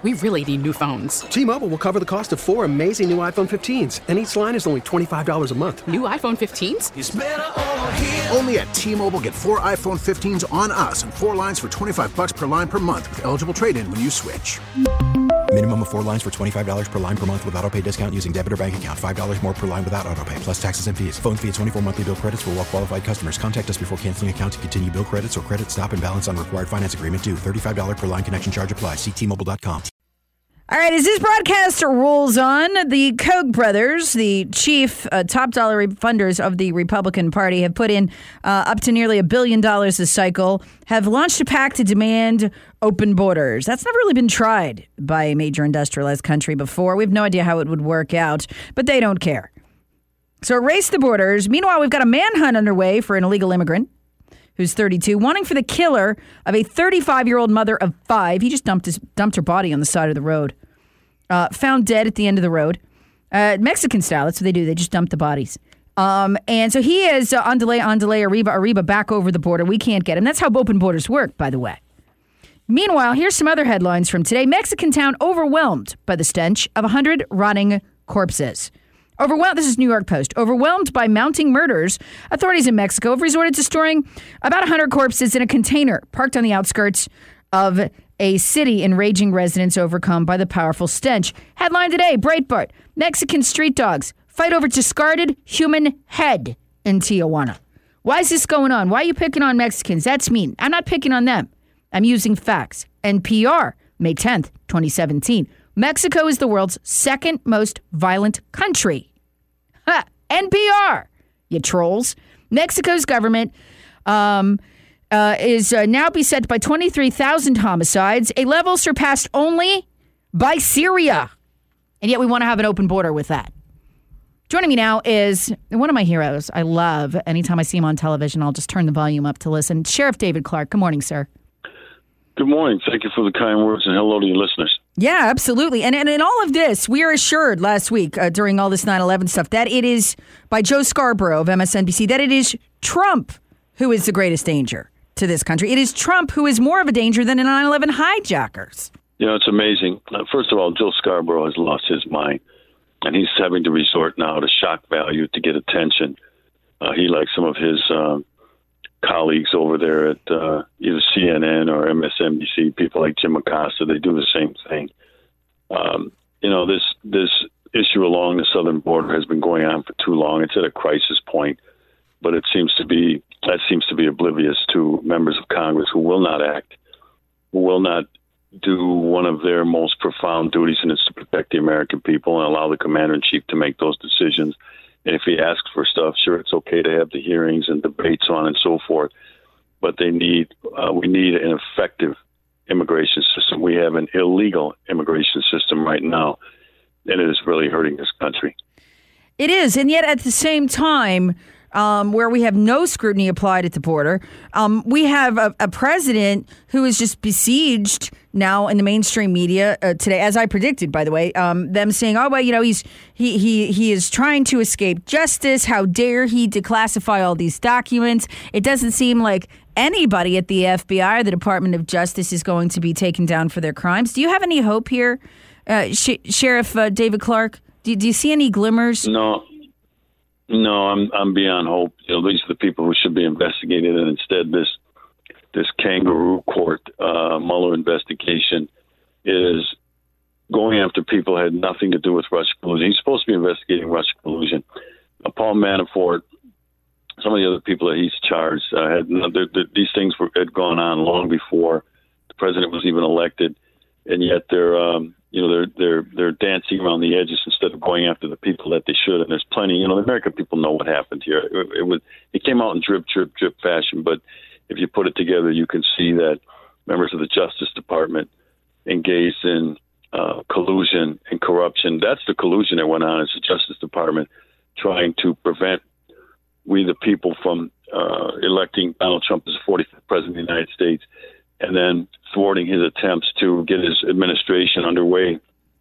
We really need new phones. T-Mobile will cover the cost of 4 amazing new iPhone 15s, and each line is only $25 a month. New iPhone 15s? It's better over here. Only at T-Mobile, get 4 iPhone 15s on us and 4 lines for $25 per line per month with eligible trade-in when you switch. Minimum of 4 lines for $25 per line per month with autopay discount using debit or bank account. $5 more per line without autopay, plus taxes and fees. Phone fee at 24 monthly bill credits for well-qualified customers. Contact us before canceling account to continue bill credits or credit stop and balance on required finance agreement due. $35 per line connection charge applies. See T-Mobile.com. All right, as this broadcaster rolls on, the Koch brothers, the chief top dollar funders of the Republican Party, have put in up to nearly $1 billion this cycle, have launched a pact to demand open borders. That's never really been tried by a major industrialized country before. We have no idea how it would work out, but they don't care. So erase the borders. Meanwhile, we've got a manhunt underway for an illegal immigrant who's 32, wanting for the killer of a 35-year-old mother of 5. He just dumped her body on the side of the road. Found dead at the end of the road. Mexican style, that's what they do. They just dump the bodies. And so he is on delay, Arriba back over the border. We can't get him. That's how open borders work, by the way. Meanwhile, here's some other headlines from today. Mexican town overwhelmed by the stench of 100 rotting corpses. This is New York Post. Overwhelmed by mounting murders, authorities in Mexico have resorted to storing about 100 corpses in a container parked on the outskirts of a city, enraging residents overcome by the powerful stench. Headline today, Breitbart. Mexican street dogs fight over discarded human head in Tijuana. Why is this going on? Why are you picking on Mexicans? That's mean. I'm not picking on them. I'm using facts. NPR, May 10th, 2017. Mexico is the world's second most violent country. Ha! NPR, you trolls. Mexico's government is now beset by 23,000 homicides, a level surpassed only by Syria. And yet we want to have an open border with that. Joining me now is one of my heroes I love. Anytime I see him on television, I'll just turn the volume up to listen. Sheriff David Clarke. Good morning, sir. Good morning. Thank you for the kind words, and hello to your listeners. Yeah, absolutely. And in all of this, we are assured last week during all this 9/11 stuff that it is, by Joe Scarborough of MSNBC, that it is Trump who is the greatest danger to this country. It is Trump who is more of a danger than the 9/11 hijackers. You know, it's amazing. First of all, Joe Scarborough has lost his mind, and he's having to resort now to shock value to get attention. He, like some of his colleagues over there at either CNN or MSNBC, people like Jim Acosta, they do the same thing. This issue along the southern border has been going on for too long. It's at a crisis point, but that seems to be oblivious to members of Congress who will not act, who will not do one of their most profound duties, and it's to protect the American people and allow the commander-in-chief to make those decisions. And if he asks for stuff, sure, it's okay to have the hearings and debates on and so forth. But we need an effective immigration system. We have an illegal immigration system right now, and it is really hurting this country. It is, and yet at the same time, where we have no scrutiny applied at the border, we have a president who is just besieged now in the mainstream media today, as I predicted, by the way, them saying, "Oh, well, he is trying to escape justice. How dare he declassify all these documents?" It doesn't seem like anybody at the FBI or the Department of Justice is going to be taken down for their crimes. Do you have any hope here, Sheriff David Clarke? Do you see any glimmers? No, I'm beyond hope. These are the people who should be investigated, and instead this kangaroo court Mueller investigation is going after people who had nothing to do with Russia collusion. He's supposed to be investigating Russia collusion. Paul Manafort, some of the other people that he's charged, these things had gone on long before the president was even elected, and yet they're dancing around the edges instead of going after the people that they should. And there's plenty. The American people know what happened here. It came out in drip fashion, but if you put it together, you can see that members of the Justice Department engaged in collusion and corruption. That's the collusion that went on. Is the Justice Department trying to prevent we the people from electing Donald Trump as the 45th president of the United States, and then thwarting his attempts to get his administration underway,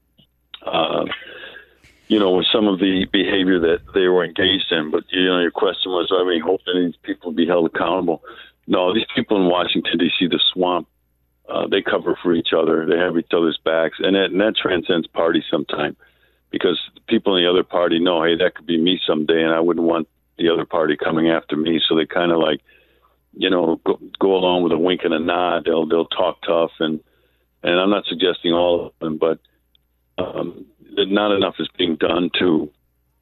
with some of the behavior that they were engaged in. But, your question was, do I have any hope that these people will be held accountable? No, these people in Washington, D.C., the swamp They cover for each other. They have each other's backs, and that transcends party sometimes, because people in the other party know, hey, that could be me someday, and I wouldn't want the other party coming after me. So they kind of like, go along with a wink and a nod. They'll talk tough, and I'm not suggesting all of them, but not enough is being done to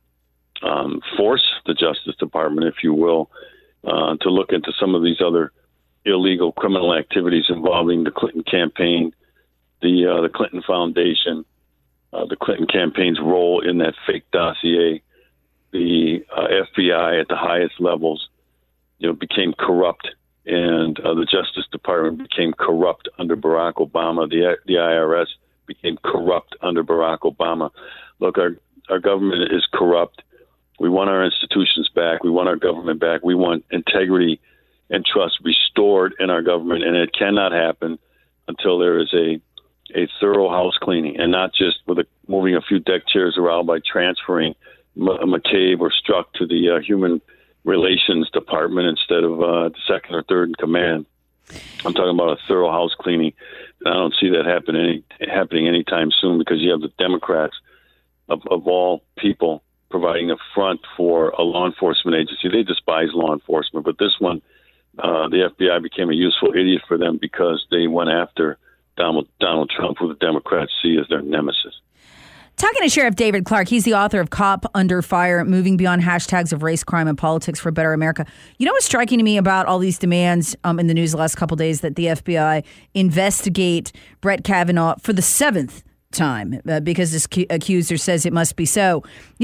force the Justice Department, if you will, to look into some of these other illegal criminal activities involving the Clinton campaign, the Clinton Foundation, the Clinton campaign's role in that fake dossier. The FBI at the highest levels, became corrupt, and the Justice Department became corrupt under Barack Obama. The IRS became corrupt under Barack Obama. Look, our government is corrupt. We want our institutions back. We want our government back. We want integrity and trust restored in our government, and it cannot happen until there is a thorough house cleaning, and not just with moving a few deck chairs around by transferring McCabe or Strzok to the Human Relations Department instead of the second or third in command. I'm talking about a thorough house cleaning, and I don't see that happening anytime soon, because you have the Democrats of all people providing a front for a law enforcement agency. They despise law enforcement, but this one, the FBI became a useful idiot for them because they went after Donald Trump, who the Democrats see as their nemesis. Talking to Sheriff David Clarke, he's the author of Cop Under Fire, Moving Beyond Hashtags of Race, Crime, and Politics for a Better America. You know what's striking to me about all these demands in the news the last couple of days, that the FBI investigate Brett Kavanaugh for the 7th time because this accuser says it must be so.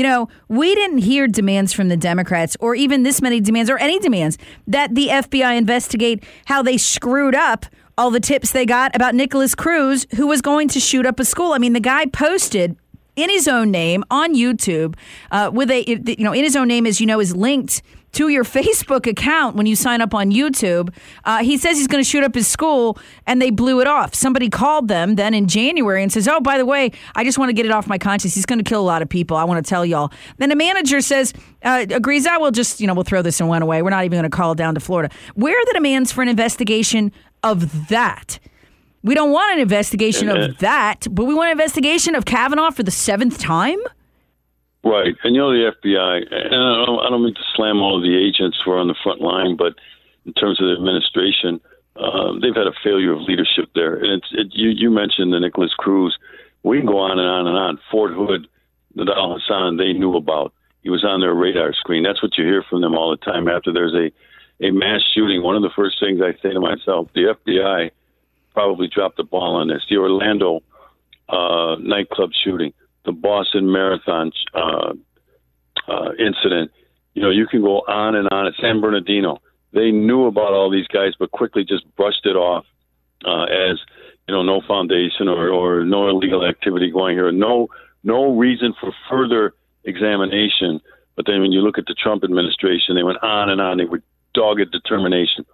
We didn't hear demands from the Democrats, or even this many demands, or any demands, that the FBI investigate how they screwed up all the tips they got about Nicholas Cruz, who was going to shoot up a school. I mean, the guy posted in his own name on YouTube in his own name, as you know, is linked to your Facebook account when you sign up on YouTube. He says he's going to shoot up his school, and they blew it off. Somebody called them then in January and says, oh, by the way, I just want to get it off my conscience. He's going to kill a lot of people. I want to tell y'all. Then the manager says, agrees, we'll just, we'll throw this one away. We're not even going to call it down to Florida. Where are the demands for an investigation of that? We don't want an investigation of that, but we want an investigation of Kavanaugh for the 7th time? Right. And the FBI, and I don't mean to slam all of the agents who are on the front line, but in terms of the administration, they've had a failure of leadership there. And you mentioned the Nicholas Cruz. We can go on and on and on. Fort Hood, Nidal Hassan, they knew about. He was on their radar screen. That's what you hear from them all the time after there's a mass shooting. One of the first things I say to myself, the FBI probably dropped the ball on this. The Orlando nightclub shooting, the Boston Marathon incident. You can go on and on. At San Bernardino, they knew about all these guys, but quickly just brushed it off as no foundation or no illegal activity going here. No reason for further examination. But then when you look at the Trump administration, they went on and on. They were dogged determination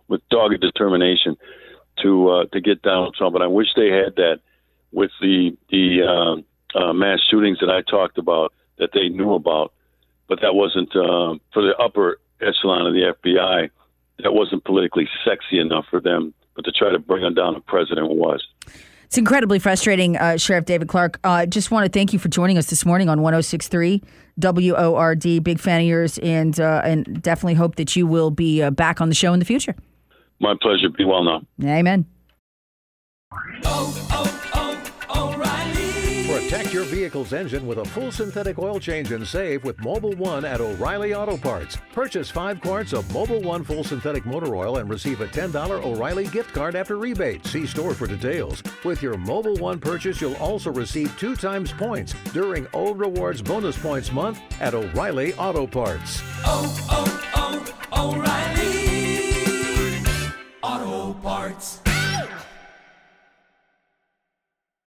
to get Donald Trump. And I wish they had that with the mass shootings that I talked about, that they knew about. But that wasn't, for the upper echelon of the FBI, that wasn't politically sexy enough for them. But to try to bring down a president was. It's incredibly frustrating, Sheriff David Clarke. Just want to thank you for joining us this morning on 106.3 WORD. Big fan of yours, and definitely hope that you will be back on the show in the future. My pleasure. Be well now. Amen. O'Reilly. Protect your vehicle's engine with a full synthetic oil change and save with Mobil 1 at O'Reilly Auto Parts. Purchase 5 quarts of Mobil 1 full synthetic motor oil and receive a $10 O'Reilly gift card after rebate. See store for details. With your Mobil 1 purchase, you'll also receive 2 times points during O Rewards Bonus Points Month at O'Reilly Auto Parts.